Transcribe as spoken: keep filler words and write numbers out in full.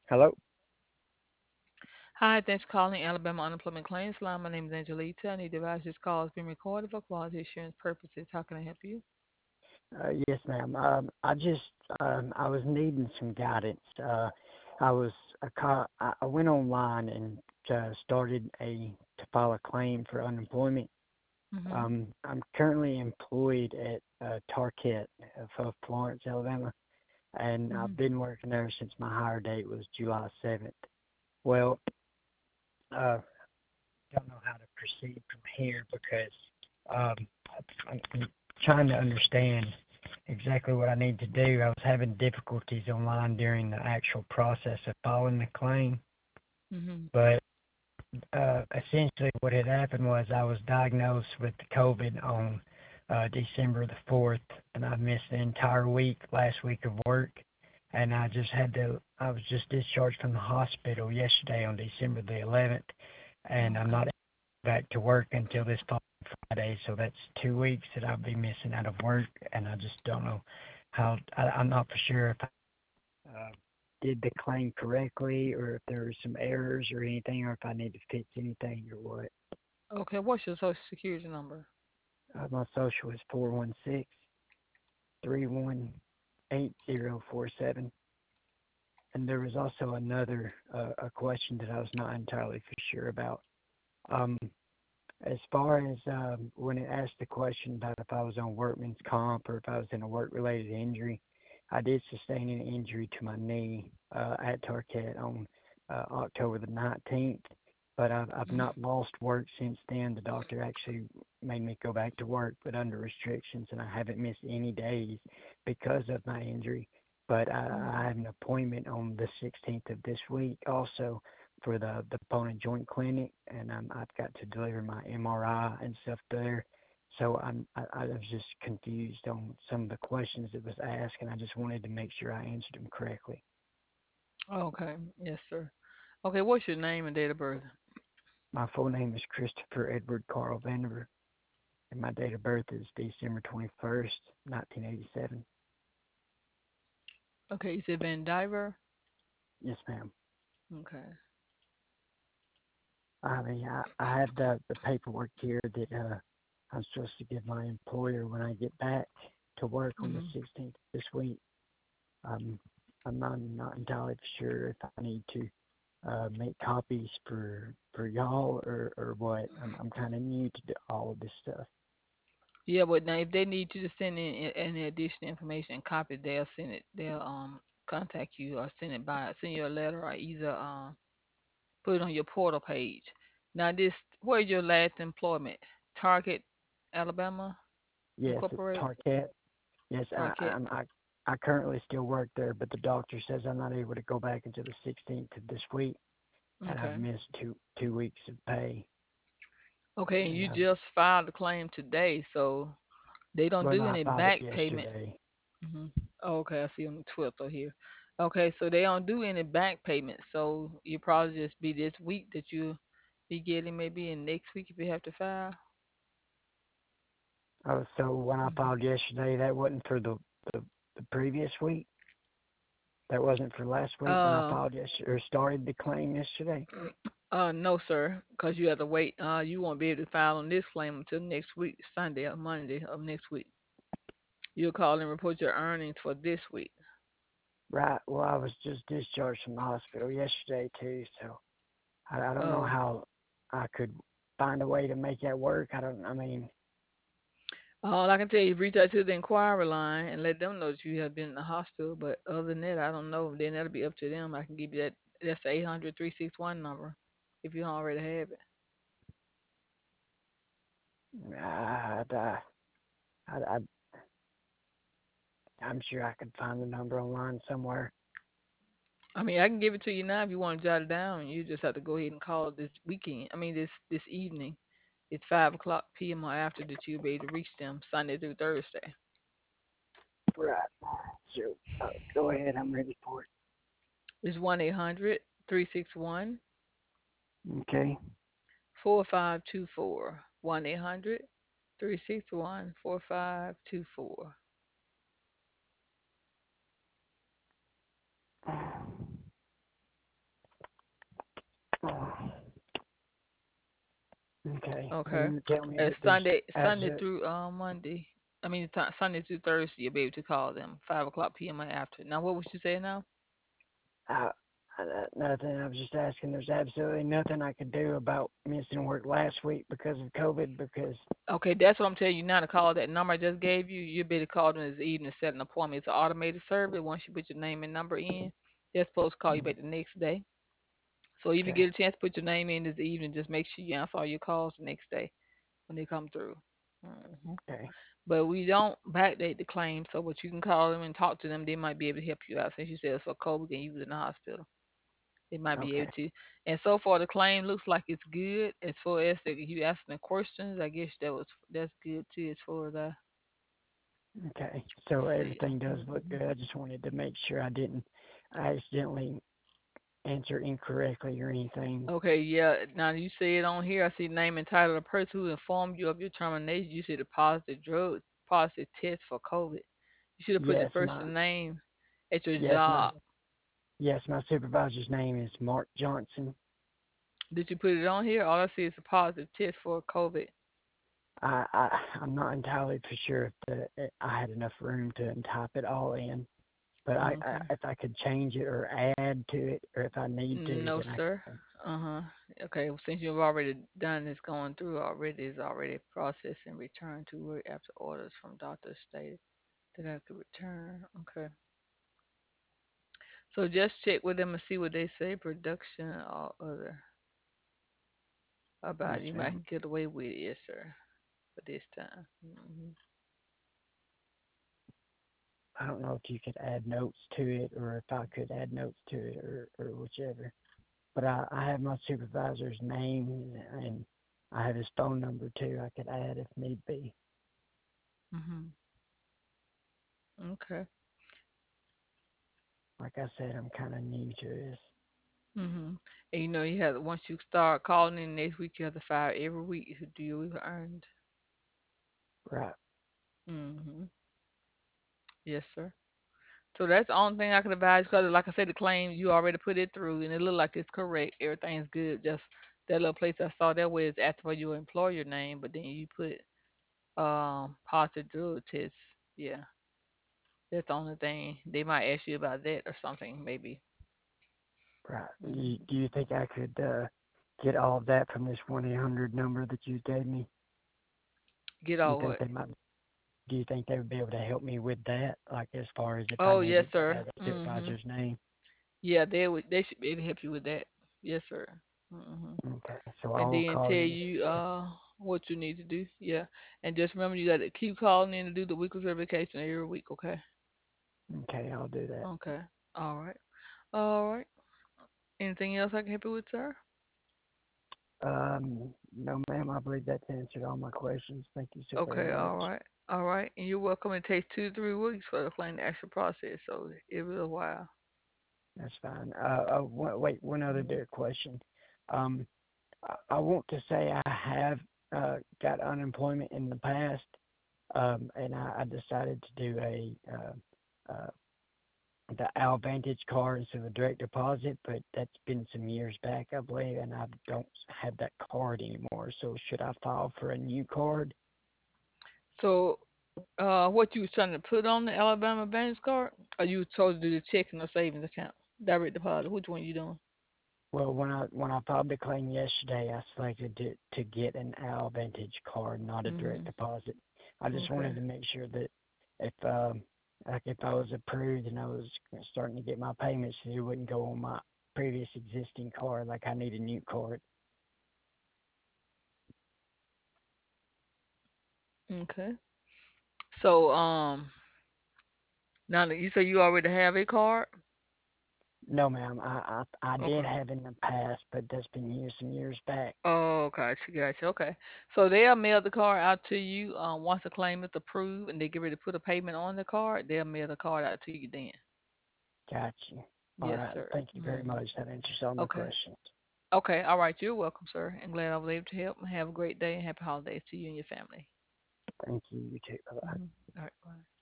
Hello. Hi, thanks for calling Alabama Unemployment Claims Line. My name is Angelita. I need to advise this call is being recorded for quality assurance purposes. How can I help you? Uh, yes, ma'am. Um, I just um, I was needing some guidance. Uh, I was I, ca- I I went online and uh, started a to file a claim for unemployment. Mm-hmm. Um, I'm currently employed at uh, Tarkett of of Florence, Alabama, and Mm-hmm. I've been working there since my hire date was July seventh. Well, uh, don't know how to proceed from here because um, I'm, I'm trying to understand exactly what I need to do. I was having difficulties online during the actual process of filing the claim, Mm-hmm. but uh, essentially what had happened was I was diagnosed with COVID on uh, December the fourth, and I missed the entire week, last week of work, and I just had to, I was just discharged from the hospital yesterday on December the eleventh, and I'm Okay. not back to work until this following Friday, so that's two weeks that I'll be missing out of work, and I just don't know how, I, I'm not for sure if I uh, did the claim correctly or if there were some errors or anything, or if I need to fix anything or what. Okay. What's your social security number? Uh, my social is four one six three one eight zero four seven. And there was also another uh, a question that I was not entirely for sure about. Um, as far as um, when it asked the question about if I was on workman's comp or if I was in a work-related injury, I did sustain an injury to my knee uh, at Tarkett on uh, October the nineteenth, but I've, I've Mm-hmm. not lost work since then. The doctor actually made me go back to work, but under restrictions, and I haven't missed any days because of my injury. But I, I have an appointment on the sixteenth of this week also for the the bone and joint clinic, and um, I've got to deliver my M R I and stuff there. So I'm I, I was just confused on some of the questions that was asked, and I just wanted to make sure I answered them correctly. Okay. Yes, sir. Okay. What's your name and date of birth? My full name is Christopher Edward Carl Vandiver, and my date of birth is December twenty-first, nineteen eighty-seven. Okay. You said Van Diver. Yes, ma'am. Okay. I mean, I, I have the, the paperwork here that uh, I'm supposed to give my employer when I get back to work on the Mm-hmm. sixteenth of this week. Um, I'm not, not entirely sure if I need to uh, make copies for for y'all or, or what. I'm I'm kind of new to all of this stuff. Yeah, but now if they need you to send in a- any additional information and copy, they'll send it. They'll um contact you or send it by send you a letter or either um put it on your portal page. Now, this where's your last employment? Target, Alabama, Yes, it's Incorporated. Target. Yes, I Target. I'm, I I currently still work there, but the doctor says I'm not able to go back until the sixteenth of this week, and I've Okay. missed two two weeks of pay. Okay, and And you um, just filed the claim today, so they don't well, no, do I any filed it back payment. yesterday. hmm Okay, I see on the twelfth of here. Okay, so they don't do any back payment, so you probably just be this week that you be getting maybe in next week if you have to file. Oh, so when I hmm filed yesterday, that wasn't for the the, the previous week. That wasn't for last week when I Uh, filed yesterday or started the claim yesterday. Uh, no, sir, because you have to wait. Uh, you won't be able to file on this claim until next week, Sunday or Monday of next week. You'll call and report your earnings for this week. Right. Well, I was just discharged from the hospital yesterday too, so I, I don't know Oh, how I could find a way to make that work. I don't. I mean, all I can tell you is reach out to the inquiry line and let them know that you have been in the hospital. But other than that, I don't know. Then that'll be up to them. I can give you that. That's the eight hundred three six one number if you don't already have it. I, I, I, I'm sure I could find the number online somewhere. I mean, I can give it to you now if you want to jot it down. You just have to go ahead and call this weekend. I mean, this this evening. It's five o'clock p m or after that you'll be able to reach them Sunday through Thursday. Right. So uh, go ahead. I'm ready for it. It's one eight hundred three six one Okay. four five two four. one eight hundred three six one four five two four. Okay. And Okay. you tell me Uh, that there's Sunday, Sunday absolute. through uh, Monday. I mean, ti Sunday through Thursday, you'll be able to call them five o'clock p m and after. Now, what was you saying now? Uh, uh, nothing. I was just asking. There's absolutely nothing I could do about missing work last week because of COVID. Because Okay, that's what I'm telling you now. To call that number I just gave you, you'll be able to call them this evening, set an appointment. It's an automated service. Once you put your name and number in, they're supposed to call you mm, back the next day. So if you okay, get a chance to put your name in this evening, just make sure you answer all your calls the next day when they come through. hmm okay, But we don't backdate the claim, so what you can call them and talk to them. They might be able to help you out. Since you said it's for COVID and you was in the hospital, they might be able okay, to. And so far, the claim looks like it's good. As far as that you asking the questions, I guess that was that's good too. As far as I okay. So see. everything does look hmm good. I just wanted to make sure I didn't accidentally answer incorrectly or anything. Okay, yeah. Now you say it on here. I see name and title of the person who informed you of your termination. You said a positive drug, positive test for COVID. You should have put the Yes, person's my name at your yes my job. yes my supervisor's name is Mark Johnson. Did you put it on here? All I see is a positive test for COVID. I, I I'm not entirely for sure if the I had enough room to type it all in, but I, I Okay. if I could change it or add to it, or if I need to, No, then I sir. can. Uh-huh. Okay, well, since you've already done this, going through already, is already processed and returned to work after orders from doctor stated that I could return. Okay. So just check with them and see what they say, production or other about Yes, it. You ma'am. might get away with it, yes, sir, for this time. hmm I don't know if you could add notes to it, or if I could add notes to it, or or whichever. But I I have my supervisor's name, and I have his phone number too. I could add if need be. hmm Okay. Like I said, I'm kind of new to this. hmm And you know, you have once you start calling in next week, you have to file every week. Do you earned? Right. hmm Yes, sir. So that's the only thing I could advise because, like I said, the claim you already put it through and it looked like it's correct. Everything's good. Just that little place I saw that way is asking for your employer name, but then you put um positive drug test. Yeah, that's the only thing they might ask you about that or something maybe. Right. You, hmm do you think I could uh, get all of that from this one eight hundred number that you gave me? Get Do you all think what? they might? Do you think they would be able to help me with that? Like as far as if I Oh yes, needed to sir. add a hmm supervisor's name? Yeah, they would. They should be able to help you with that. Yes, sir. hmm Okay. So And I'll then call tell in. you uh what you need to do. Yeah, and just remember you got to keep calling in to do the weekly verification every week. Okay. Okay, I'll do that. Okay. All right. All right. Anything else I can help you with, sir? Um, no, ma'am. I believe that's answered all my questions. Thank you so very Okay. much. All right. All right. And you're welcome. It takes two to three weeks for the claim to actually process, so it will a while. That's fine. Uh, uh one, wait, one other Mhm. bit question. Um, I, I want to say I have uh got unemployment in the past, um, and I, I decided to do a uh, uh the Al Vantage card instead of a direct deposit, but that's been some years back, I believe, and I don't have that card anymore. So should I file for a new card? So, uh, what you was trying to put on the Alabama Advantage card? Or you supposed to do the checking or savings account, direct deposit? Which one you doing? Well, when I when I filed the claim yesterday, I selected to to get an Al Vantage card, not a direct Mhm. deposit. I just Okay. wanted to make sure that if um like if I was approved and I was starting to get my payments, it wouldn't go on my previous existing card. Like I need a new card. Okay. So, um, now that you say you already have a card. No, ma'am. I, I I did Okay. have in the past, but that's been years and years back. Oh, gotcha, gotcha. Okay. So they'll mail the card out to you um, once the claim is approved and they get ready to put a payment on the card. They'll mail the card out to you then. Gotcha. All Yes, right. sir. Thank you very hmm much. That answers all my Okay. questions. Okay. All right. You're welcome, sir. And glad I was able to help. Have a great day and happy holidays to you and your family. Thank you. You too. Bye. hmm All right. Bye.